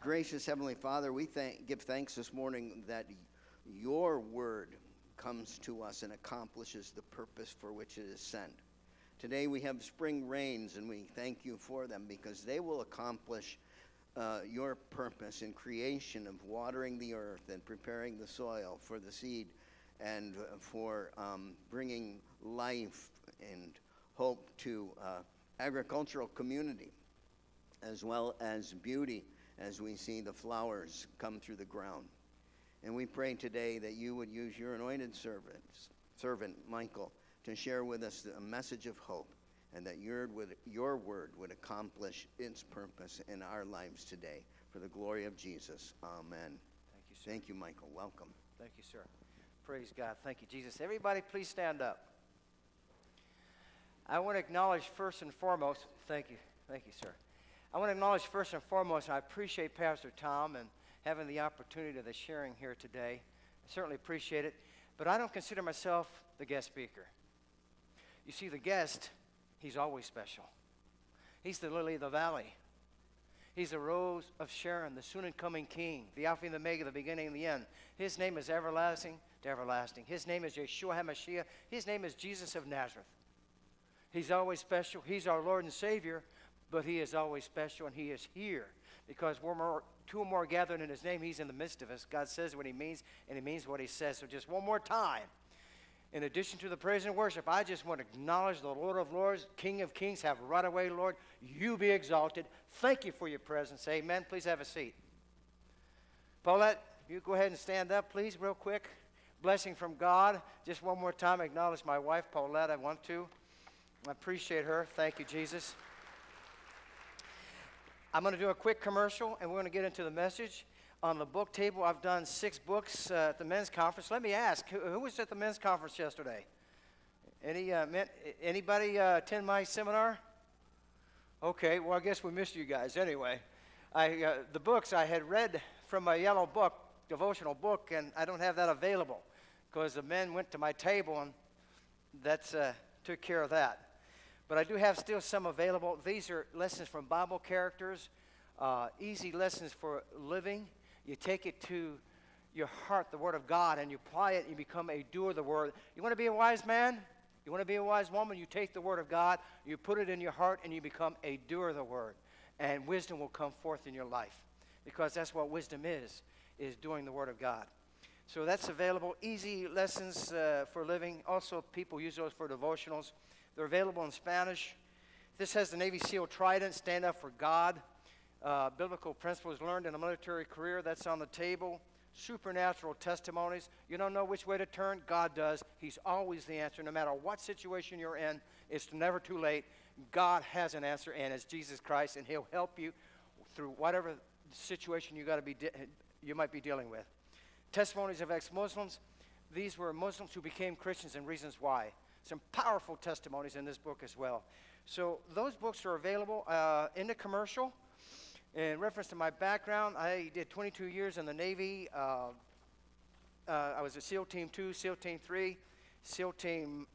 Gracious Heavenly Father, we give thanks this morning that your word comes to us and accomplishes the purpose for which it is sent. Today we have spring rains, and we thank you for them because they will accomplish your purpose in creation of watering the earth and preparing the soil for the seed and for bringing life and hope to agricultural community, as well as beauty as we see the flowers come through the ground. And we pray today that you would use your anointed servant Michael, to share with us a message of hope, and that your word would accomplish its purpose in our lives today. For the glory of Jesus, amen. Thank you, sir. Thank you, Michael. Welcome. Thank you, sir. Praise God. Thank you, Jesus. Everybody, please stand up. I want to acknowledge first and foremost, thank you, sir. I want to acknowledge first and foremost, I appreciate Pastor Tom and having the opportunity of the sharing here today. I certainly appreciate it, but I don't consider myself the guest speaker. You see, the guest, he's always special. He's the lily of the valley. He's the rose of Sharon, the soon and coming King, the Alpha and the Omega, the beginning and the end. His name is everlasting to everlasting. His name is Yeshua HaMashiach. His name is Jesus of Nazareth. He's always special. He's our Lord and Savior, but he is always special, and he is here because two or more gathered in his name, he's in the midst of us. God says what he means, and he means what he says. So just one more time, in addition to the praise and worship, I just want to acknowledge the Lord of Lords, King of Kings. Have right away, Lord. You be exalted. Thank you for your presence. Amen. Please have a seat. Paulette, you go ahead and stand up, please, real quick. Blessing from God. Just one more time, acknowledge my wife, Paulette. I want to. I appreciate her. Thank you, Jesus. I'm going to do a quick commercial, and we're going to get into the message. On the book table, I've done 6 books at the men's conference. Let me ask, who was at the men's conference yesterday? Anybody attend my seminar? Okay, well, I guess we missed you guys anyway. The books I had read from my yellow book, devotional book, and I don't have that available because the men went to my table, and that took care of that. But I do have still some available. These are lessons from Bible characters, easy lessons for living. You take it to your heart, the Word of God, and you apply it, and you become a doer of the Word. You want to be a wise man? You want to be a wise woman? You take the Word of God, you put it in your heart, and you become a doer of the Word. And wisdom will come forth in your life, because that's what wisdom is doing the Word of God. So that's available. Easy lessons for living. Also, people use those for devotionals. They're available in Spanish. This has the Navy SEAL Trident, Stand Up for God. Biblical principles learned in a military career, that's on the table. Supernatural testimonies. You don't know which way to turn, God does. He's always the answer. No matter what situation you're in, it's never too late. God has an answer, and it's Jesus Christ, and he'll help you through whatever situation you might be dealing with. Testimonies of ex-Muslims. These were Muslims who became Christians and reasons why. Some powerful testimonies in this book as well. So those books are available in the commercial. In reference to my background, I did 22 years in the Navy. I was a SEAL Team 2, SEAL Team 3, SEAL Team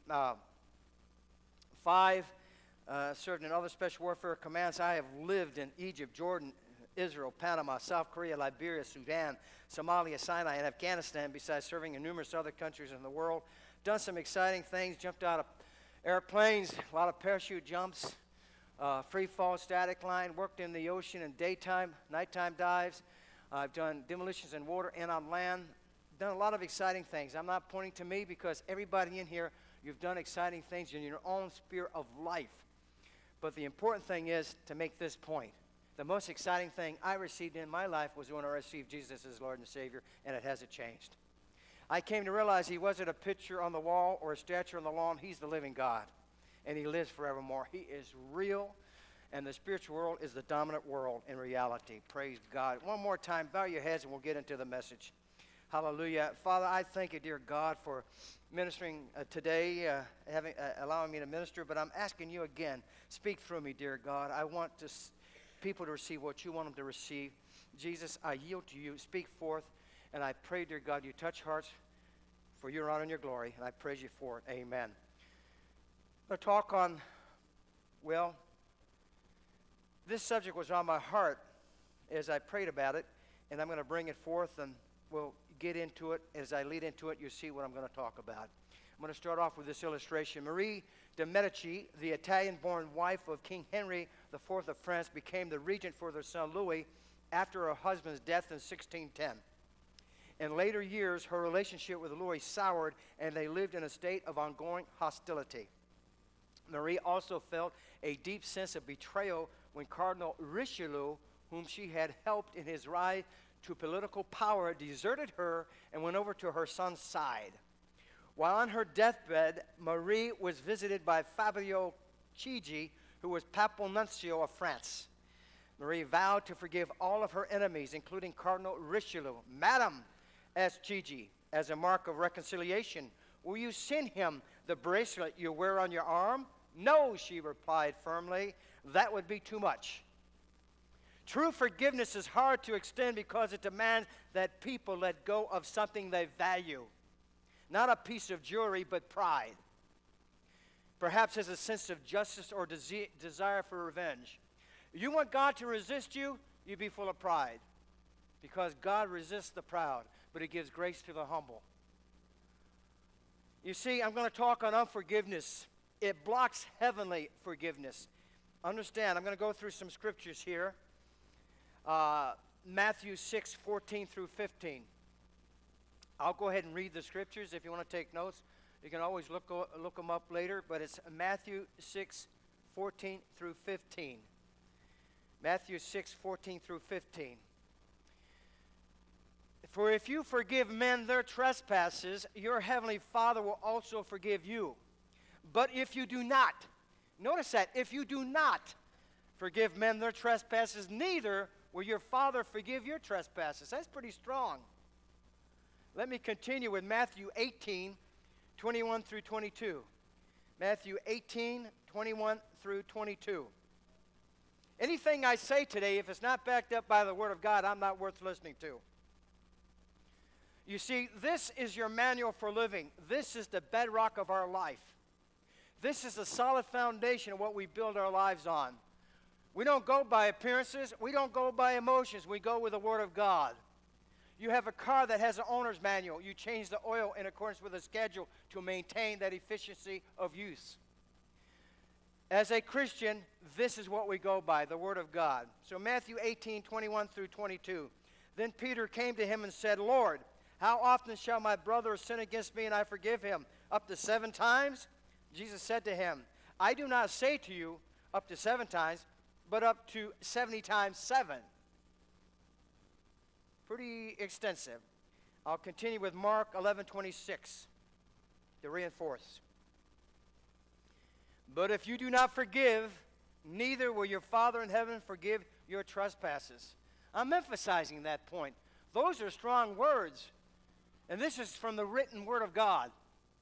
5. Served in other special warfare commands. I have lived in Egypt, Jordan, Israel, Panama, South Korea, Liberia, Sudan, Somalia, Sinai, and Afghanistan, besides serving in numerous other countries in the world. Done some exciting things, jumped out of airplanes, a lot of parachute jumps, free fall, static line, worked in the ocean in daytime, nighttime dives. I've done demolitions in water and on land, done a lot of exciting things. I'm not pointing to me because everybody in here, you've done exciting things in your own sphere of life. But the important thing is to make this point. The most exciting thing I received in my life was when I received Jesus as Lord and Savior, and it hasn't changed. I came to realize he wasn't a picture on the wall or a statue on the lawn. He's the living God, and he lives forevermore. He is real, and the spiritual world is the dominant world in reality. Praise God. One more time, bow your heads, and we'll get into the message. Hallelujah. Father, I thank you, dear God, for ministering today, allowing me to minister, but I'm asking you again, speak through me, dear God. I want people to receive what you want them to receive. Jesus, I yield to you. Speak forth. And I pray, dear God, you touch hearts for your honor and your glory, and I praise you for it. Amen. I'm going to talk on, this subject was on my heart as I prayed about it, and I'm going to bring it forth, and we'll get into it. As I lead into it, you'll see what I'm going to talk about. I'm going to start off with this illustration. Marie de Medici, the Italian-born wife of King Henry IV of France, became the regent for their son Louis after her husband's death in 1610. In later years, her relationship with Louis soured, and they lived in a state of ongoing hostility. Marie also felt a deep sense of betrayal when Cardinal Richelieu, whom she had helped in his rise to political power, deserted her and went over to her son's side. While on her deathbed, Marie was visited by Fabio Chigi, who was Papal Nuncio of France. Marie vowed to forgive all of her enemies, including Cardinal Richelieu. "Madam," asked Chigi, as a mark of reconciliation, "will you send him the bracelet you wear on your arm?" "No," she replied firmly, "that would be too much." True forgiveness is hard to extend because it demands that people let go of something they value. Not a piece of jewelry, but pride. Perhaps as a sense of justice or desire for revenge. You want God to resist you, you be full of pride. Because God resists the proud, but He gives grace to the humble. You see, I'm going to talk on unforgiveness. It blocks heavenly forgiveness. Understand, I'm going to go through some scriptures here. Matthew 6:14 through 15. I'll go ahead and read the scriptures. If you want to take notes, you can always look them up later. But it's Matthew 6:14 through 15. Matthew 6:14 through 15. "For if you forgive men their trespasses, your heavenly Father will also forgive you. But if you do not," notice that, "if you do not forgive men their trespasses, neither will your Father forgive your trespasses." That's pretty strong. Let me continue with Matthew 18:21 through 22. Matthew 18:21 through 22. Anything I say today, if it's not backed up by the Word of God, I'm not worth listening to. You see, this is your manual for living. This is the bedrock of our life. This is the solid foundation of what we build our lives on. We don't go by appearances. We don't go by emotions. We go with the Word of God. You have a car that has an owner's manual. You change the oil in accordance with a schedule to maintain that efficiency of use. As a Christian, this is what we go by, the Word of God. So Matthew 18:21 through 22. "Then Peter came to him and said, 'Lord, how often shall my brother sin against me and I forgive him? Up to 7 times?' Jesus said to him, 'I do not say to you up to 7 times, but up to 70 times 7. Pretty extensive. I'll continue with Mark 11:26 to reinforce. "But if you do not forgive, neither will your Father in heaven forgive your trespasses." I'm emphasizing that point. Those are strong words. And this is from the written Word of God.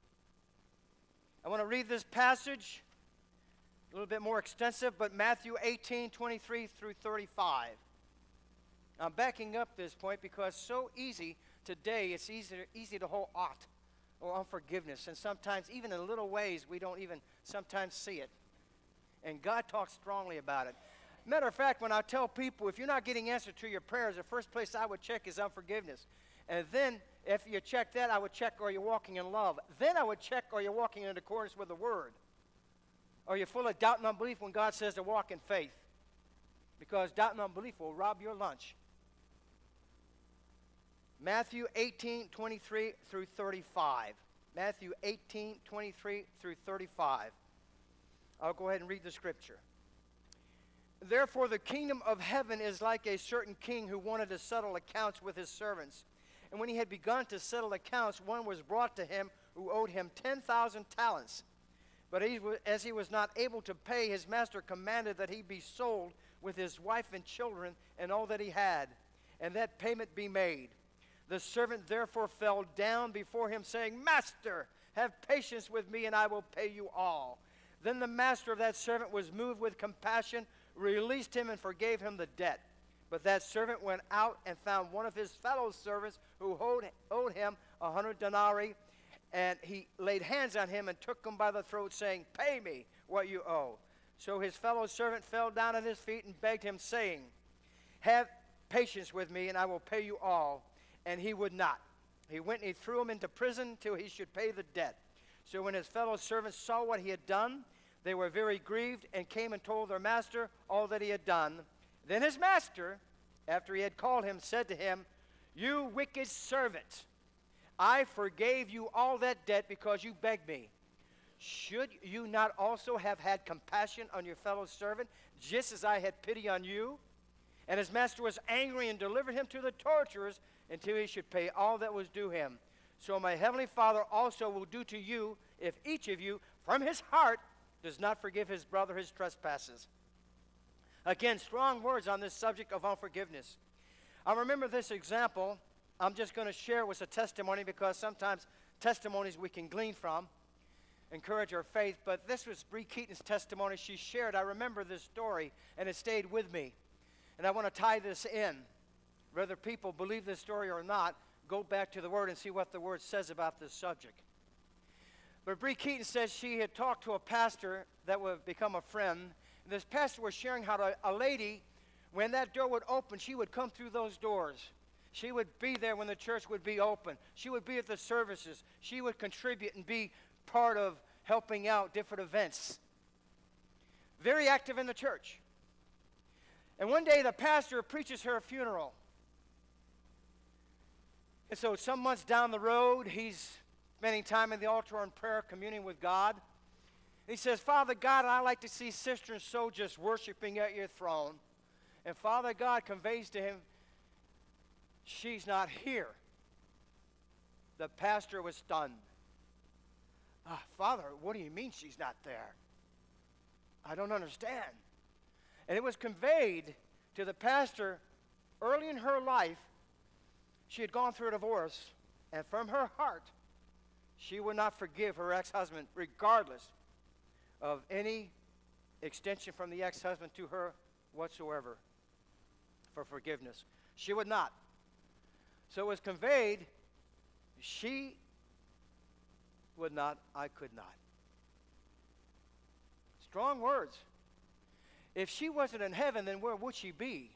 I want to read this passage, a little bit more extensive, but Matthew 18:23 through 35. I'm backing up this point because so easy today, it's easy to hold ought or unforgiveness. And sometimes, even in little ways, we don't even sometimes see it. And God talks strongly about it. Matter of fact, when I tell people, if you're not getting answer to your prayers, the first place I would check is unforgiveness. And then, if you check that, I would check, are you walking in love? Then I would check, are you walking in accordance with the Word? Are you full of doubt and unbelief when God says to walk in faith? Because doubt and unbelief will rob your lunch. Matthew 18:23 through 35. Matthew 18:23 through 35. I'll go ahead and read the scripture. "Therefore the kingdom of heaven is like a certain king who wanted to settle accounts with his servants. And when he had begun to settle accounts, one was brought to him who owed him 10,000 talents. But as he was not able to pay, his master commanded that he be sold with his wife and children and all that he had, and that payment be made. The servant therefore fell down before him, saying, 'Master, have patience with me, and I will pay you all.' Then the master of that servant was moved with compassion, released him, and forgave him the debt. But that servant went out and found one of his fellow servants who owed him 100 denarii, and he laid hands on him and took him by the throat, saying, 'Pay me what you owe.' So his fellow servant fell down at his feet and begged him, saying, 'Have patience with me, and I will pay you all. And he would not. He went and he threw him into prison till he should pay the debt. So when his fellow servants saw what he had done, they were very grieved and came and told their master all that he had done. Then his master, after he had called him, said to him, You wicked servant, I forgave you all that debt because you begged me. Should you not also have had compassion on your fellow servant, just as I had pity on you? And his master was angry and delivered him to the torturers until he should pay all that was due him. So my heavenly Father also will do to you if each of you from his heart does not forgive his brother his trespasses. Again, strong words on this subject of unforgiveness. I remember this example. I'm just going to share it with a testimony because sometimes testimonies we can glean from encourage our faith. But this was Bree Keaton's testimony she shared. I remember this story, and it stayed with me. And I want to tie this in. Whether people believe this story or not, go back to the Word and see what the Word says about this subject. But Bree Keaton says she had talked to a pastor that would become a friend. And this pastor was sharing how a lady, when that door would open, she would come through those doors. She would be there when the church would be open. She would be at the services. She would contribute and be part of helping out different events. Very active in the church. And one day the pastor preaches her funeral. And so some months down the road, he's spending time in the altar in prayer, communing with God. And he says, Father God, I like to see Sister and so just worshiping at your throne. And Father God conveys to him, she's not here. The pastor was stunned. Father, what do you mean she's not there? I don't understand. And it was conveyed to the pastor early in her life. She had gone through a divorce, and from her heart, she would not forgive her ex-husband, regardless of any extension from the ex-husband to her whatsoever for forgiveness. She would not. So it was conveyed, she would not, I could not. Strong words. If she wasn't in heaven, then where would she be?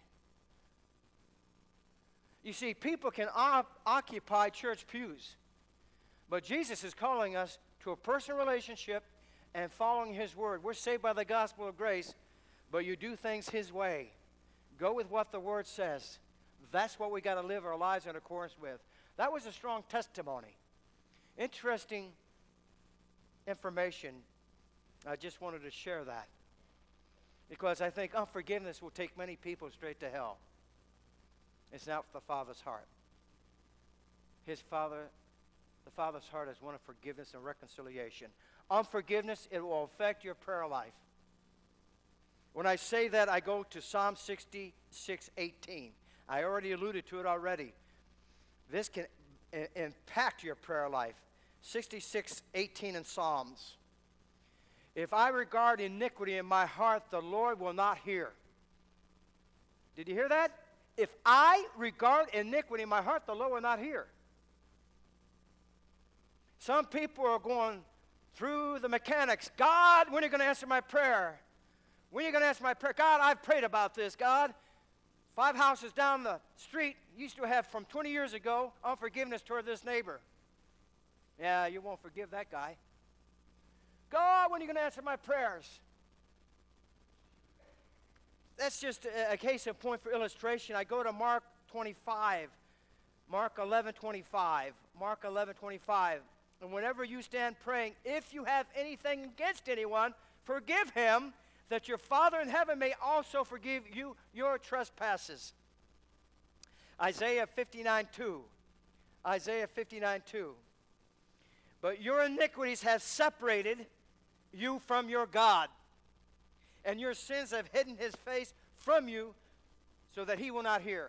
You see, people can occupy church pews, but Jesus is calling us to a personal relationship and following his word. We're saved by the gospel of grace, but you do things his way. Go with what the word says. That's what we got to live our lives in accordance with. That was a strong testimony. Interesting information. I just wanted to share that because I think unforgiveness will take many people straight to hell. It's not the Father's heart. The Father's heart is one of forgiveness and reconciliation. Unforgiveness, it will affect your prayer life. When I say that, I go to Psalm 66:18. I already alluded to it already. This can impact your prayer life. 66:18 in Psalms. If I regard iniquity in my heart, the Lord will not hear. Did you hear that? If I regard iniquity in my heart, the Lord will not hear. Some people are going through the mechanics. God, when are you going to answer my prayer? When are you going to answer my prayer? God, I've prayed about this, God. 5 houses down the street used to have from 20 years ago unforgiveness toward this neighbor. Yeah, you won't forgive that guy. God, when are you going to answer my prayers? That's just a case in point for illustration. I go to Mark 25, Mark 11:25, Mark 11:25. And whenever you stand praying, if you have anything against anyone, forgive him, that your Father in heaven may also forgive you your trespasses. Isaiah 59:2. Isaiah 59:2. But your iniquities have separated you from your God, and your sins have hidden his face from you so that he will not hear.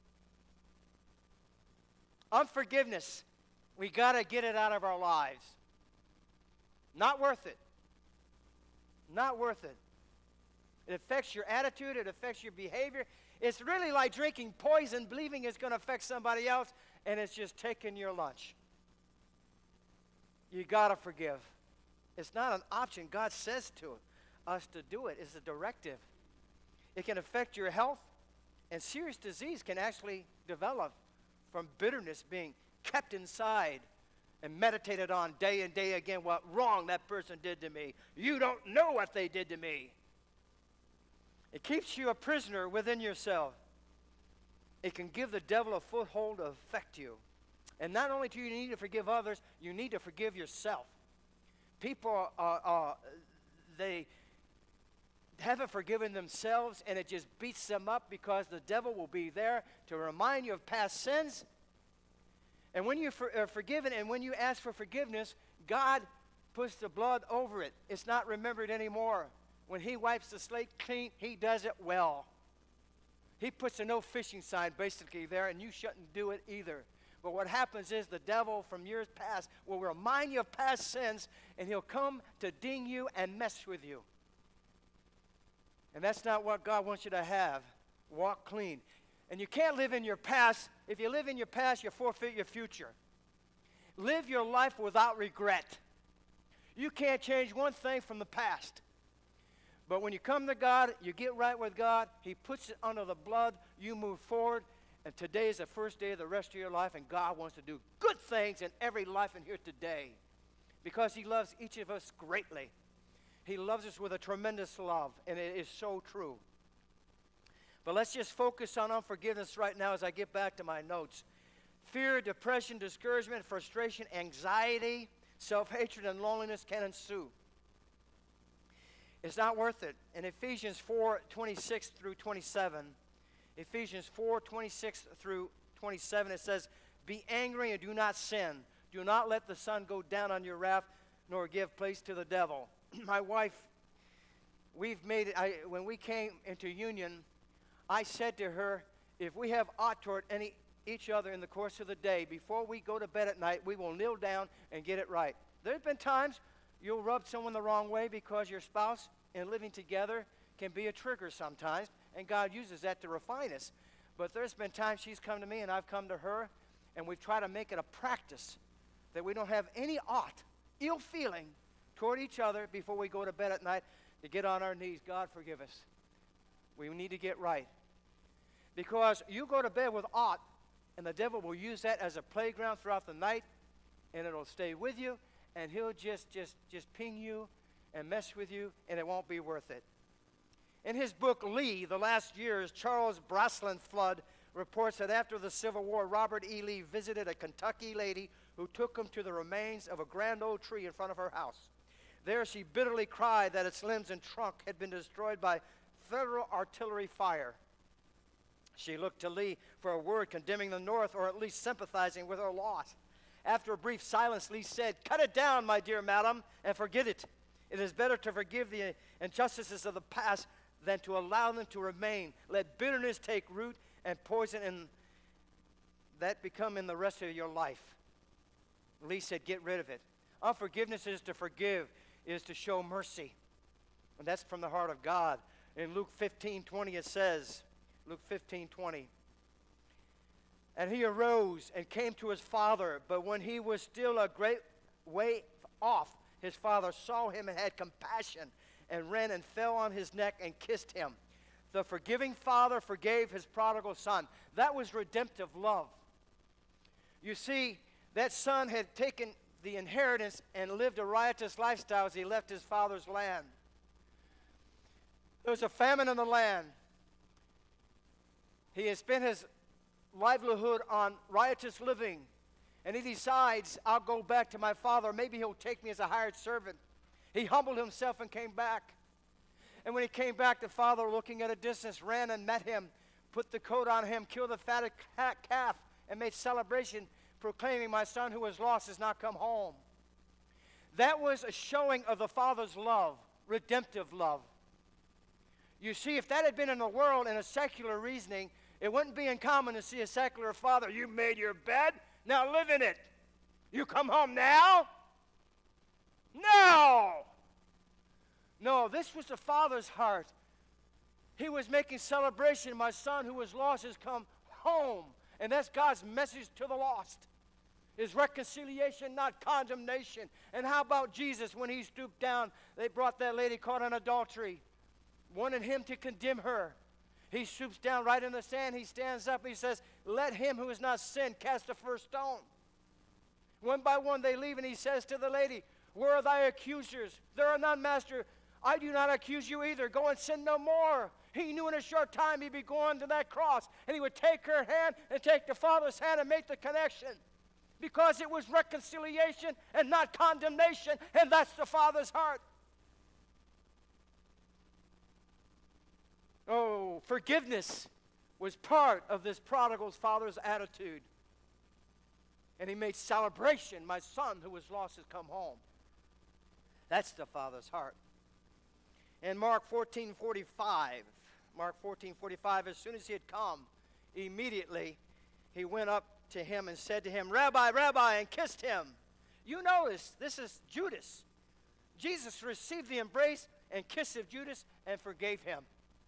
Unforgiveness, we got to get it out of our lives. Not worth it. Not worth it. It affects your attitude. It affects your behavior. It's really like drinking poison, believing it's going to affect somebody else, and it's just taking your lunch. You got to forgive. It's not an option. God says to us to do it. It's a directive. It can affect your health. And serious disease can actually develop from bitterness being kept inside and meditated on day and day again, what wrong that person did to me. You don't know what they did to me. It keeps you a prisoner within yourself. It can give the devil a foothold to affect you. And not only do you need to forgive others, you need to forgive yourself. People they haven't forgiven themselves, and it just beats them up because the devil will be there to remind you of past sins. And when you are forgiven and when you ask for forgiveness, God puts the blood over it. It's not remembered anymore. When he wipes the slate clean, he does it well. He puts a no fishing sign basically there, and you shouldn't do it either. But what happens is the devil from years past will remind you of past sins, and he'll come to ding you and mess with you. And that's not what God wants you to have. Walk clean. And you can't live in your past. If you live in your past, you forfeit your future. Live your life without regret. You can't change one thing from the past. But when you come to God, you get right with God. He puts it under the blood. You move forward. And today is the first day of the rest of your life, and God wants to do good things in every life in here today because he loves each of us greatly. He loves us with a tremendous love, and it is so true. But let's just focus on unforgiveness right now as I get back to my notes. Fear, depression, discouragement, frustration, anxiety, self-hatred, and loneliness can ensue. It's not worth it. In Ephesians 4:26 through 27, Ephesians 4:26 through 27, it says, "Be angry and do not sin. Do not let the sun go down on your wrath, nor give place to the devil." My wife, we've made it, when we came into union, I said to her, if we have aught toward each other in the course of the day, before we go to bed at night, we will kneel down and get it right. There's been times you'll rub someone the wrong way because your spouse and living together can be a trigger sometimes, and God uses that to refine us. But there's been times she's come to me and I've come to her, and we've tried to make it a practice that we don't have any ill feeling toward each other before we go to bed at night, to get on our knees. God, forgive us. We need to get right. Because you go to bed with aught, and the devil will use that as a playground throughout the night, and it'll stay with you, and he'll just ping you and mess with you, and it won't be worth it. In his book, Lee, The Last Years, Charles Bracelin Flood reports that after the Civil War, Robert E. Lee visited a Kentucky lady who took him to the remains of a grand old tree in front of her house. There she bitterly cried that its limbs and trunk had been destroyed by Federal artillery fire. She looked to Lee for a word condemning the North, or at least sympathizing with her loss. After a brief silence, Lee said, "Cut it down, my dear madam, and forget it. It is better to forgive the injustices of the past than to allow them to remain. Let bitterness take root and poison in that become in the rest of your life." Lee said, "Get rid of it." Unforgiveness is to forgive, is to show mercy. And that's from the heart of God. In Luke 15:20 it says, Luke 15:20, "And he arose and came to his father, but when he was still a great way off, his father saw him and had compassion and ran and fell on his neck and kissed him." The forgiving father forgave his prodigal son. That was redemptive love. You see, that son had taken the inheritance and lived a riotous lifestyle as he left his father's land. There was a famine in the land. He had spent his livelihood on riotous living, and he decides, I'll go back to my father. Maybe he'll take me as a hired servant. He humbled himself and came back. And when he came back, the father, looking at a distance, ran and met him, put the coat on him, killed the fatted calf, and made celebration, proclaiming, "My son who was lost has not come home." That was a showing of the father's love, redemptive love. You see, if that had been in the world in a secular reasoning, it wouldn't be uncommon to see a secular father, "You made your bed, now live in it. You come home now? No! No, this was the father's heart. He was making celebration. My son who was lost has come home. And that's God's message to the lost, is reconciliation, not condemnation. And how about Jesus when he stooped down? They brought that lady caught in adultery, wanted him to condemn her. He swoops down right in the sand. He stands up. He says, let him who has not sinned cast the first stone. One by one they leave, and he says to the lady, where are thy accusers? There are none, Master. I do not accuse you either. Go and sin no more. He knew in a short time he'd be going to that cross, and he would take her hand and take the Father's hand and make the connection, because it was reconciliation and not condemnation, and that's the Father's heart. Oh, forgiveness was part of this prodigal's father's attitude. And he made celebration. My son who was lost has come home. That's the Father's heart. In Mark 14:45, as soon as he had come, immediately he went up to him and said to him, Rabbi, Rabbi, and kissed him. You notice, this is Judas. Jesus received the embrace and kiss of Judas and forgave him.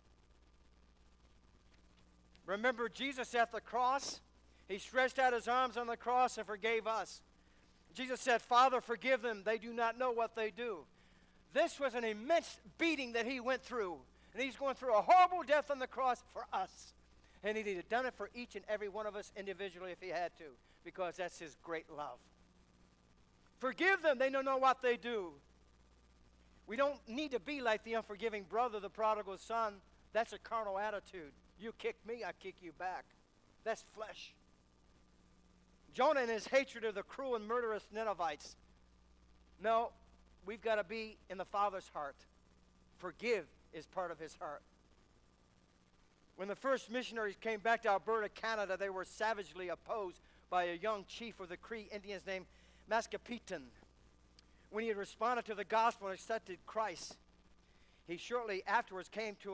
Remember Jesus at the cross? He stretched out his arms on the cross and forgave us. Jesus said, Father, forgive them. They do not know what they do. This was an immense beating that he went through. And he's going through a horrible death on the cross for us. And he'd have done it for each and every one of us individually if he had to, because that's his great love. Forgive them. They don't know what they do. We don't need to be like the unforgiving brother, the prodigal son. That's a carnal attitude. You kick me, I kick you back. That's flesh. Jonah and his hatred of the cruel and murderous Ninevites. No, we've got to be in the Father's heart. Forgive is part of his heart. When the first missionaries came back to Alberta, Canada, they were savagely opposed by a young chief of the Cree Indians named Mascapitan. When he had responded to the gospel and accepted Christ, he shortly afterward,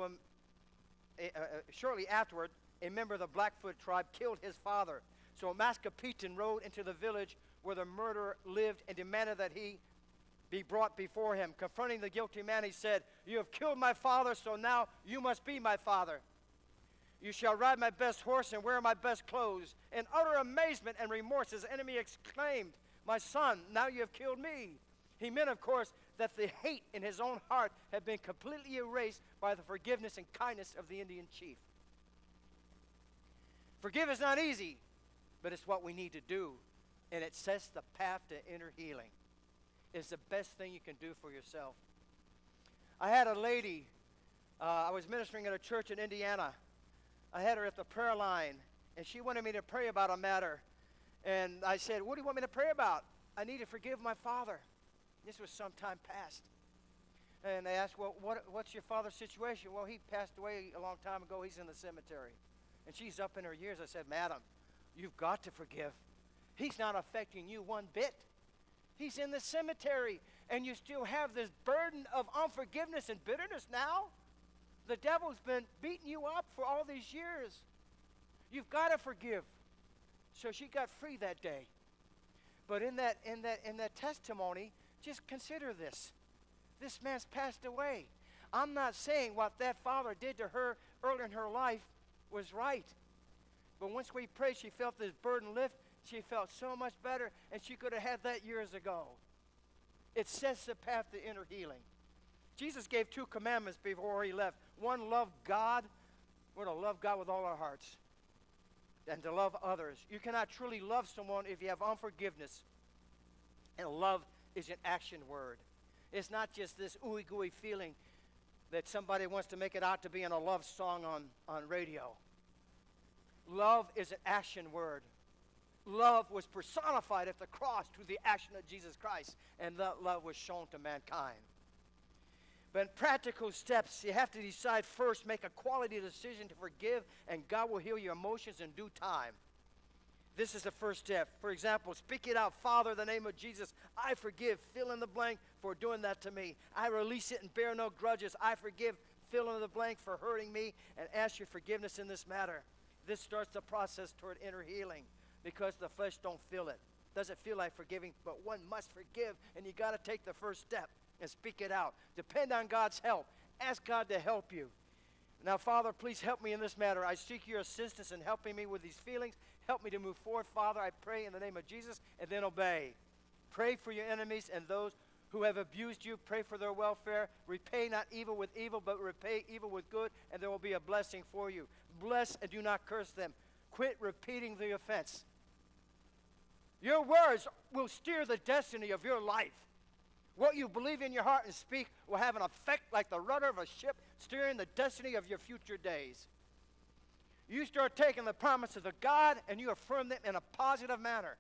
a member of the Blackfoot tribe killed his father. So Mascapitan rode into the village where the murderer lived and demanded that he be brought before him. Confronting the guilty man, he said, You have killed my father, so now you must be my father. You shall ride my best horse and wear my best clothes. In utter amazement and remorse, his enemy exclaimed, My son, now you have killed me. He meant, of course, that the hate in his own heart had been completely erased by the forgiveness and kindness of the Indian chief. Forgive is not easy, but it's what we need to do, and it sets the path to inner healing. It's the best thing you can do for yourself. I had a lady, I was ministering at a church in Indiana. I had her at the prayer line, and she wanted me to pray about a matter. And I said, what do you want me to pray about? I need to forgive my father. This was some time past. And they asked, well, what's your father's situation? Well, he passed away a long time ago. He's in the cemetery. And she's up in her years. I said, Madam, you've got to forgive. He's not affecting you one bit. He's in the cemetery, and you still have this burden of unforgiveness and bitterness now? The devil's been beating you up for all these years. You've got to forgive. So she got free that day. But in that testimony, just consider this. This man's passed away. I'm not saying what that father did to her earlier in her life was right. But once we prayed, she felt this burden lift. She felt so much better, and she could have had that years ago. It sets the path to inner healing. Jesus gave 2 commandments before he left. One, love God. We're to love God with all our hearts. And to love others. You cannot truly love someone if you have unforgiveness. And love is an action word. It's not just this ooey-gooey feeling that somebody wants to make it out to be in a love song on radio. Love is an action word. Love was personified at the cross through the action of Jesus Christ, and that love was shown to mankind. But in practical steps, you have to decide first, make a quality decision to forgive, and God will heal your emotions in due time. This is the first step. For example, speak it out. Father, in the name of Jesus, I forgive, fill in the blank, for doing that to me. I release it and bear no grudges. I forgive, fill in the blank, for hurting me, and ask your forgiveness in this matter. This starts the process toward inner healing, because the flesh don't feel it. Doesn't feel like forgiving, but one must forgive, and you got to take the first step and speak it out. Depend on God's help. Ask God to help you. Now, Father, please help me in this matter. I seek your assistance in helping me with these feelings. Help me to move forward, Father, I pray in the name of Jesus, and then obey. Pray for your enemies and those who have abused you. Pray for their welfare. Repay not evil with evil, but repay evil with good, and there will be a blessing for you. Bless and do not curse them. Quit repeating the offense. Your words will steer the destiny of your life. What you believe in your heart and speak will have an effect like the rudder of a ship steering the destiny of your future days. You start taking the promises of God and you affirm them in a positive manner.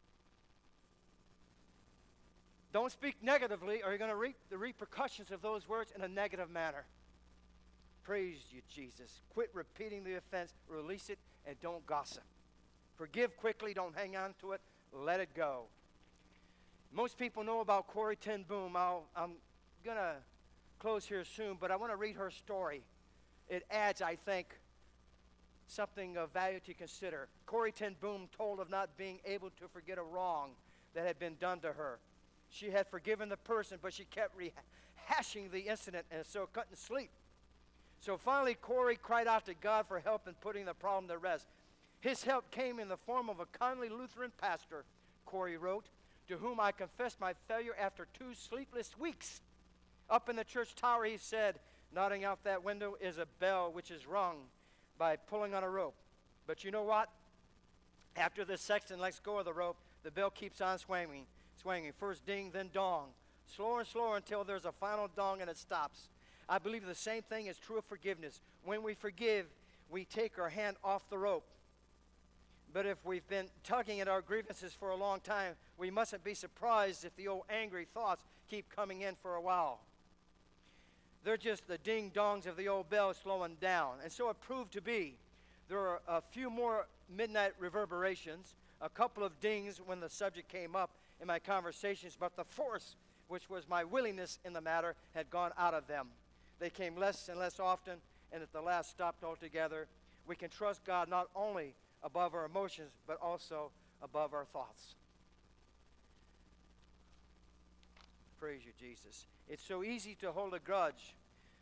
Don't speak negatively or you're going to reap the repercussions of those words in a negative manner. Praise you, Jesus. Quit repeating the offense, release it, and don't gossip. Forgive quickly, don't hang on to it, let it go. Most people know about Corrie ten Boom. I'm going to close here soon, but I want to read her story. It adds, I think, something of value to consider. Corrie ten Boom told of not being able to forget a wrong that had been done to her. She had forgiven the person, but she kept rehashing the incident and so couldn't sleep. So finally, Corrie cried out to God for help in putting the problem to rest. His help came in the form of a kindly Lutheran pastor, Corrie wrote, to whom I confessed my failure after 2 sleepless weeks. Up in the church tower, he said, nodding out that window is a bell which is rung by pulling on a rope. But you know what? After the sexton lets go of the rope, the bell keeps on swinging. First ding, then dong. Slower and slower until there's a final dong and it stops. I believe the same thing is true of forgiveness. When we forgive, we take our hand off the rope. But if we've been tugging at our grievances for a long time, we mustn't be surprised if the old angry thoughts keep coming in for a while. They're just the ding-dongs of the old bell slowing down. And so it proved to be. There are a few more midnight reverberations, a couple of dings when the subject came up in my conversations, but the force, which was my willingness in the matter, had gone out of them. They came less and less often, and at the last stopped altogether. We can trust God not only above our emotions, but also above our thoughts. Praise you, Jesus. It's so easy to hold a grudge,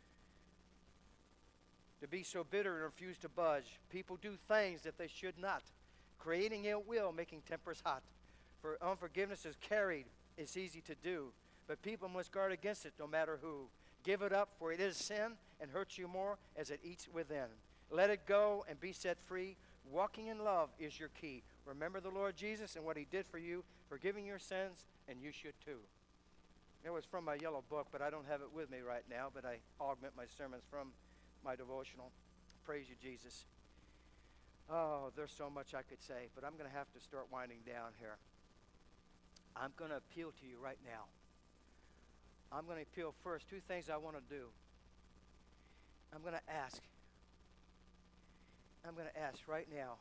to be so bitter and refuse to budge. People do things that they should not, creating ill will, making tempers hot. For unforgiveness is carried, it's easy to do, but people must guard against it no matter who. Give it up, for it is sin and hurts you more as it eats within. Let it go and be set free. Walking in love is your key. Remember the Lord Jesus and what he did for you, forgiving your sins, and you should too. It was from my yellow book, but I don't have it with me right now, but I augment my sermons from my devotional. Praise you, Jesus. Oh, there's so much I could say, but I'm going to have to start winding down here. I'm going to appeal to you right now. I'm going to appeal first. 2 things I want to do. I'm going to ask right now.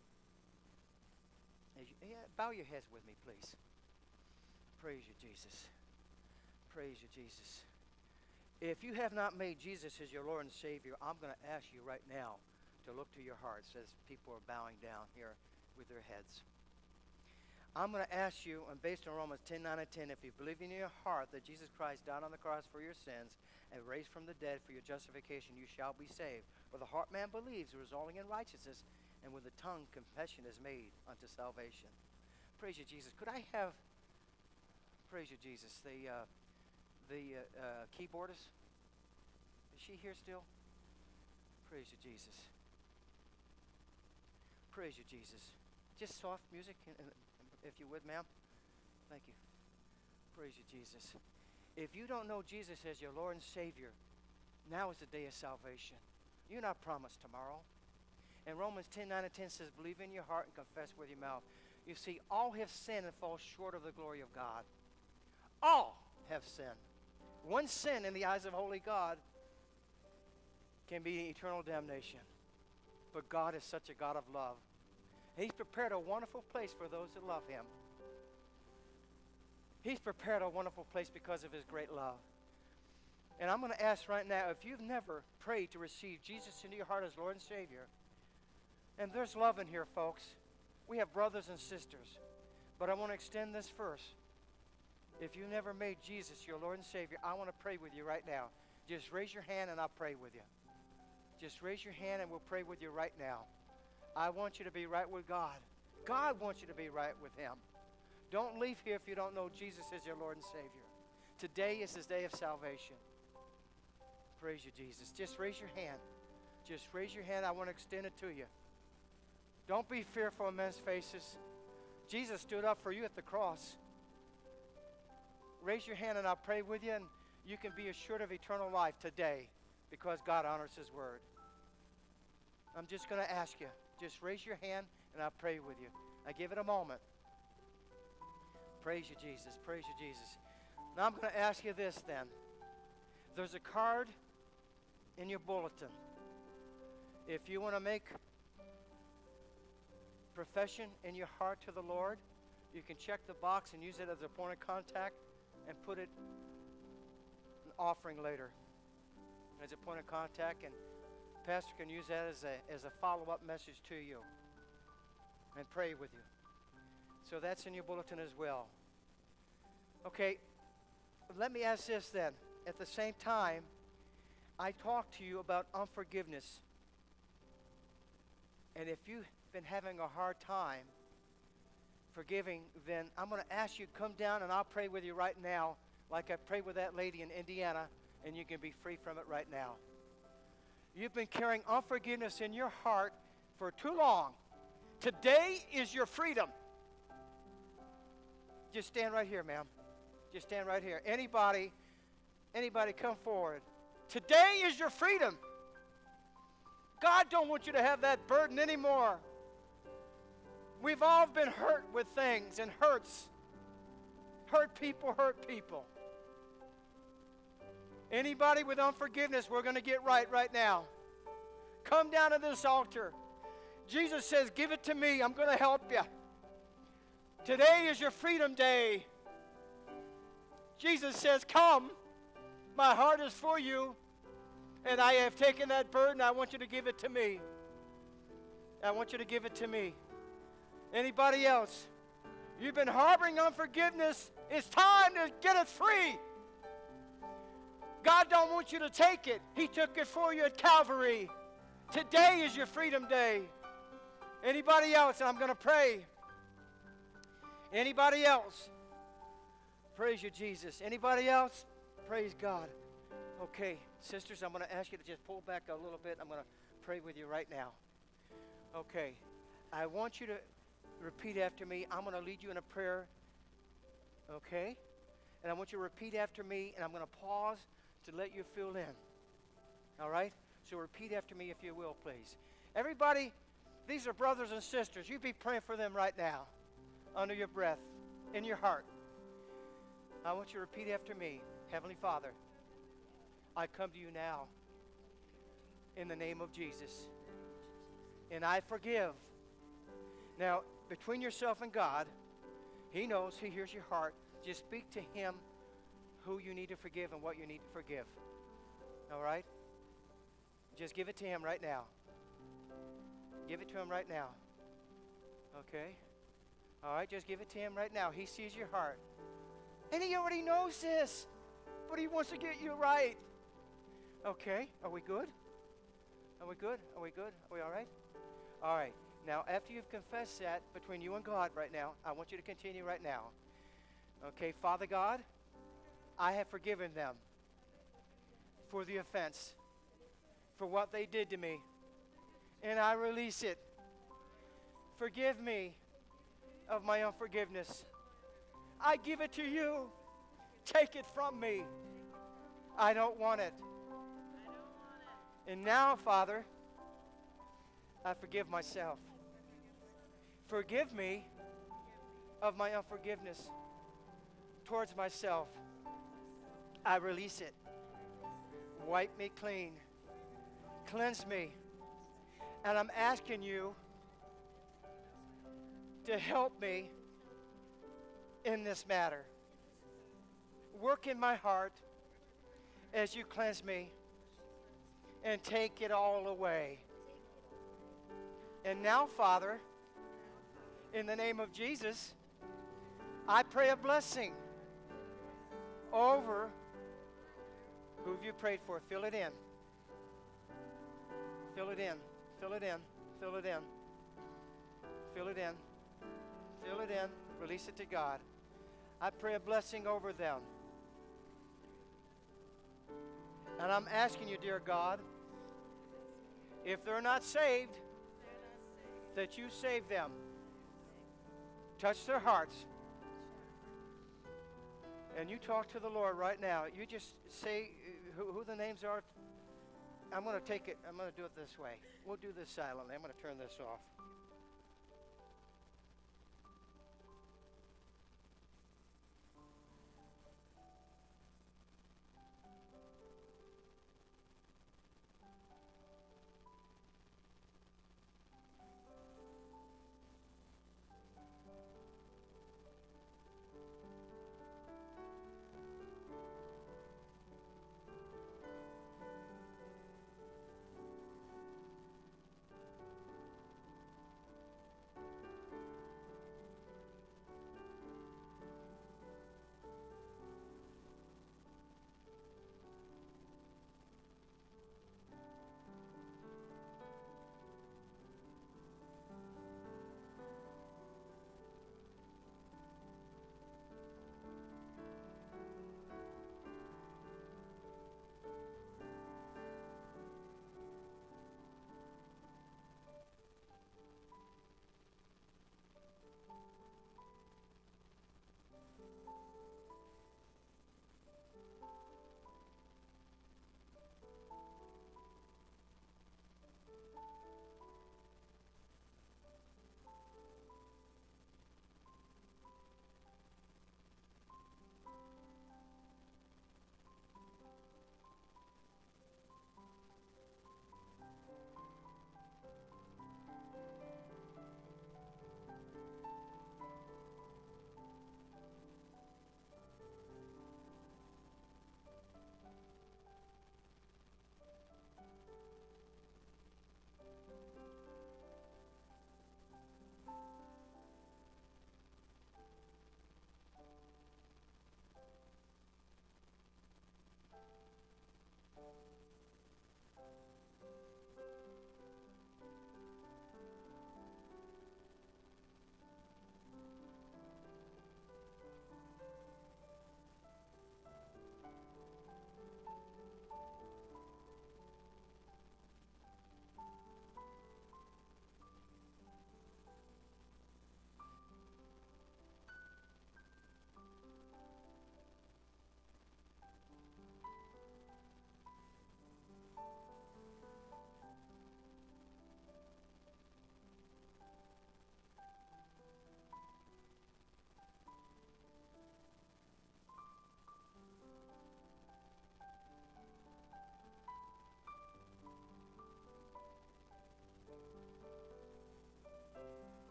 Bow your heads with me, please. Praise you, Jesus. Praise you, Jesus. If you have not made Jesus as your Lord and Savior, I'm going to ask you right now to look to your hearts as people are bowing down here with their heads. I'm going to ask you, and based on Romans 10:9 and 10, if you believe in your heart that Jesus Christ died on the cross for your sins and raised from the dead for your justification, you shall be saved. For the heart man believes, resulting in righteousness, and with the tongue confession is made unto salvation. Praise you, Jesus. Could I have, praise you, Jesus, the keyboardist? Is she here still? Praise you, Jesus. Praise you, Jesus. Just soft music, if you would, ma'am. Thank you. Praise you, Jesus. If you don't know Jesus as your Lord and Savior, now is the day of salvation. You're not promised tomorrow. And Romans 10:9 and 10 says, believe in your heart and confess with your mouth. You see, all have sinned and fall short of the glory of God. All have sinned. One sin in the eyes of holy God can be eternal damnation. But God is such a God of love. He's prepared a wonderful place for those that love him. He's prepared a wonderful place because of his great love. And I'm going to ask right now, if you've never prayed to receive Jesus into your heart as Lord and Savior, and there's love in here, folks. We have brothers and sisters. But I want to extend this first. If you never made Jesus your Lord and Savior, I want to pray with you right now. Just raise your hand and I'll pray with you. Just raise your hand and we'll pray with you right now. I want you to be right with God. God wants you to be right with him. Don't leave here if you don't know Jesus as your Lord and Savior. Today is his day of salvation. Praise you, Jesus. Just raise your hand. Just raise your hand. I want to extend it to you. Don't be fearful of men's faces. Jesus stood up for you at the cross. Raise your hand and I'll pray with you, and you can be assured of eternal life today because God honors his word. I'm just going to ask you, just raise your hand and I'll pray with you. I give it a moment. Praise you, Jesus. Praise you, Jesus. Now I'm going to ask you this then. There's a card in your bulletin. If you want to make profession in your heart to the Lord, you can check the box and use it as a point of contact and put it an offering later as a point of contact, and pastor can use that as a follow-up message to you and pray with you. So that's in your bulletin as well. Okay, let me ask this then. At the same time, I talked to you about unforgiveness. And if you've been having a hard time forgiving, then I'm going to ask you to come down and I'll pray with you right now, like I prayed with that lady in Indiana, and you can be free from it right now. You've been carrying unforgiveness in your heart for too long. Today is your freedom. Just stand right here, ma'am. Just stand right here. Anybody come forward. Today is your freedom. God don't want you to have that burden anymore. We've all been hurt with things and hurts. Hurt people hurt people. Anybody with unforgiveness, we're going to get right now. Come down to this altar. Jesus says, give it to me. I'm going to help you. Today is your freedom day. Jesus says, come. My heart is for you. And I have taken that burden. I want you to give it to me. I want you to give it to me. Anybody else? You've been harboring unforgiveness. It's time to get it free. God don't want you to take it. He took it for you at Calvary. Today is your freedom day. Anybody else? And I'm going to pray. Anybody else? Praise you, Jesus. Anybody else? Praise God. Okay, sisters, I'm going to ask you to just pull back a little bit. I'm going to pray with you right now. Okay, I want you to repeat after me. I'm going to lead you in a prayer, okay? And I want you to repeat after me, and I'm going to pause to let you fill in, all right? So repeat after me if you will, please. Everybody, these are brothers and sisters. You be praying for them right now, under your breath, in your heart. I want you to repeat after me. Heavenly Father, I come to you now in the name of Jesus, and I forgive. Now, between yourself and God, He knows, He hears your heart. Just speak to Him who you need to forgive and what you need to forgive. All right? Just give it to Him right now. Give it to Him right now. Okay? All right, just give it to Him right now. He sees your heart. And He already knows this, but He wants to get you right. Okay, are we good? Are we good? Are we good? Are we all right? All right. Now, after you've confessed that between you and God right now, I want you to continue right now. Okay, Father God, I have forgiven them for the offense, for what they did to me, and I release it. Forgive me of my unforgiveness. I give it to you. Take it from me. I don't want it. And now, Father, I forgive myself. Forgive me of my unforgiveness towards myself. I release it. Wipe me clean. Cleanse me. And I'm asking you to help me in this matter. Work in my heart as you cleanse me and take it all away. And now, Father, in the name of Jesus, I pray a blessing over who you prayed for. Fill it in. Fill it in. Fill it in. Fill it in. Fill it in. Fill it in. Release it to God. I pray a blessing over them. And I'm asking you, dear God, if they're not saved, that you save them. Touch their hearts. And you talk to the Lord right now. You just say who the names are. I'm going to take it. I'm going to do it this way. We'll do this silently. I'm going to turn this off.